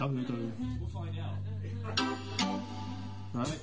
We'll find out. Right.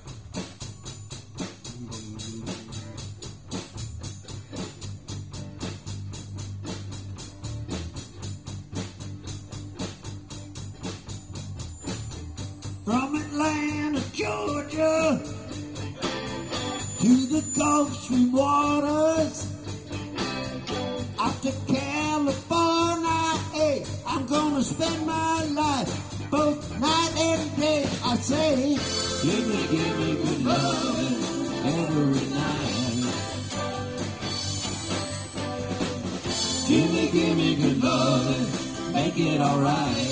From Atlanta, Georgia, to the Gulf Stream waters, out to California, hey, I'm gonna spend my life both night and day. I say, give me good loving every night. Give me good loving, make it alright.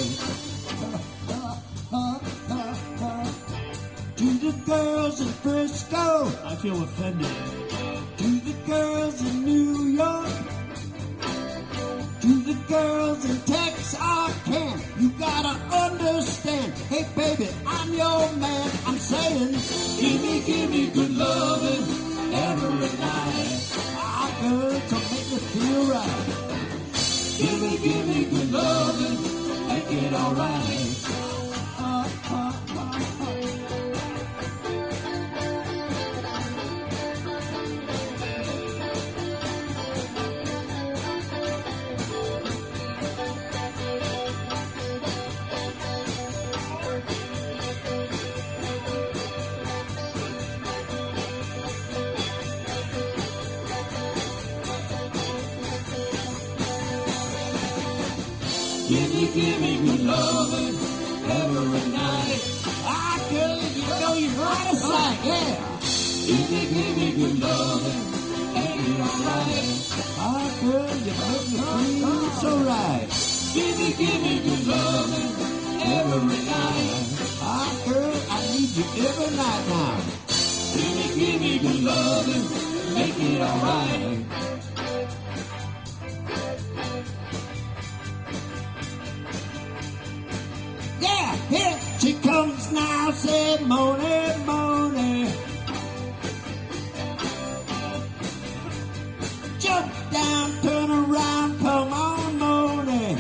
To the girls in Frisco, I feel offended. to the girls in New York, to the girls in Texarkana, you gotta understand. Hey baby, I'm your man. I'm saying, give me good loving every night. Ah, girl, come make me feel right. Give me good loving, make it alright. Give me good loving every night. Ah, girl, you know you're right a sight, yeah. Give me good loving, ain't it alright? Ah, girl, you make me feel so right. Give me good loving every night. Ah, girl, I need you every night now. Give me good loving, make it alright. Yeah, here she comes now, say Moni, Moni. Jump down, turn around, come on, Moni.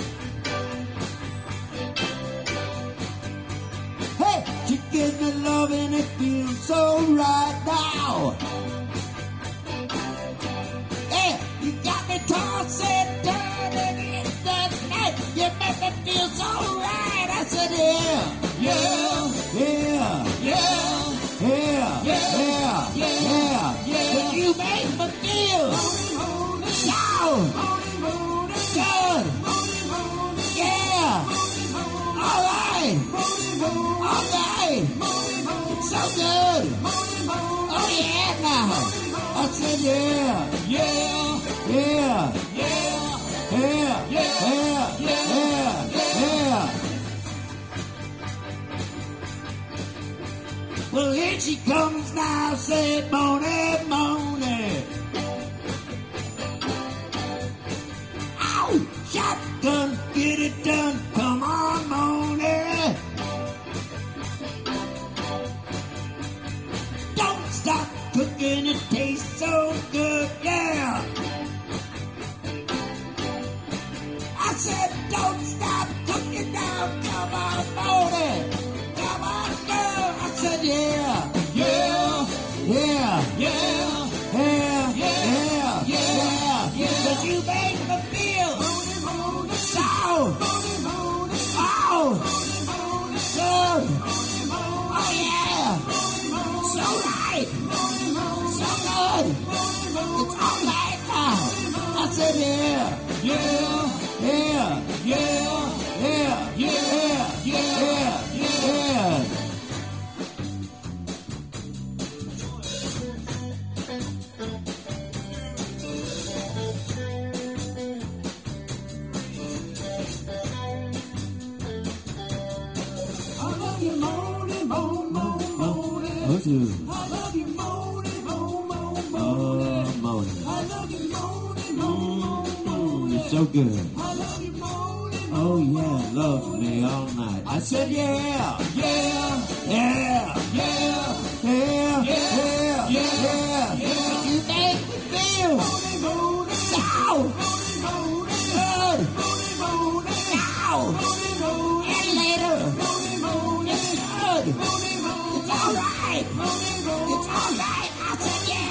Hey, she gives me love and it feels so right now. Yeah, you got me tossing, turning in the night. You make me feel so right. I said, yeah, but you make me feel so good. Yeah, all right, it's so good. Oh yeah, now I said, yeah. Well, here she comes now, say Moni, Moni. Ow! Shotgun, get it done, come on, Moni. Don't stop cooking, it tastes so good, yeah. I said, don't stop cooking now, come on, Moni. Come on, girl. I said, yeah. But you make me feel so good. Oh yeah, so right, so good. It's all right now. I said, yeah. I love you, Moni, Moni. I love you, Moni. You're so good. I love you, Moni. Oh yeah, love me all night. I said yeah. You make me feel so good. Now and later. right. It's all right. I said, yeah.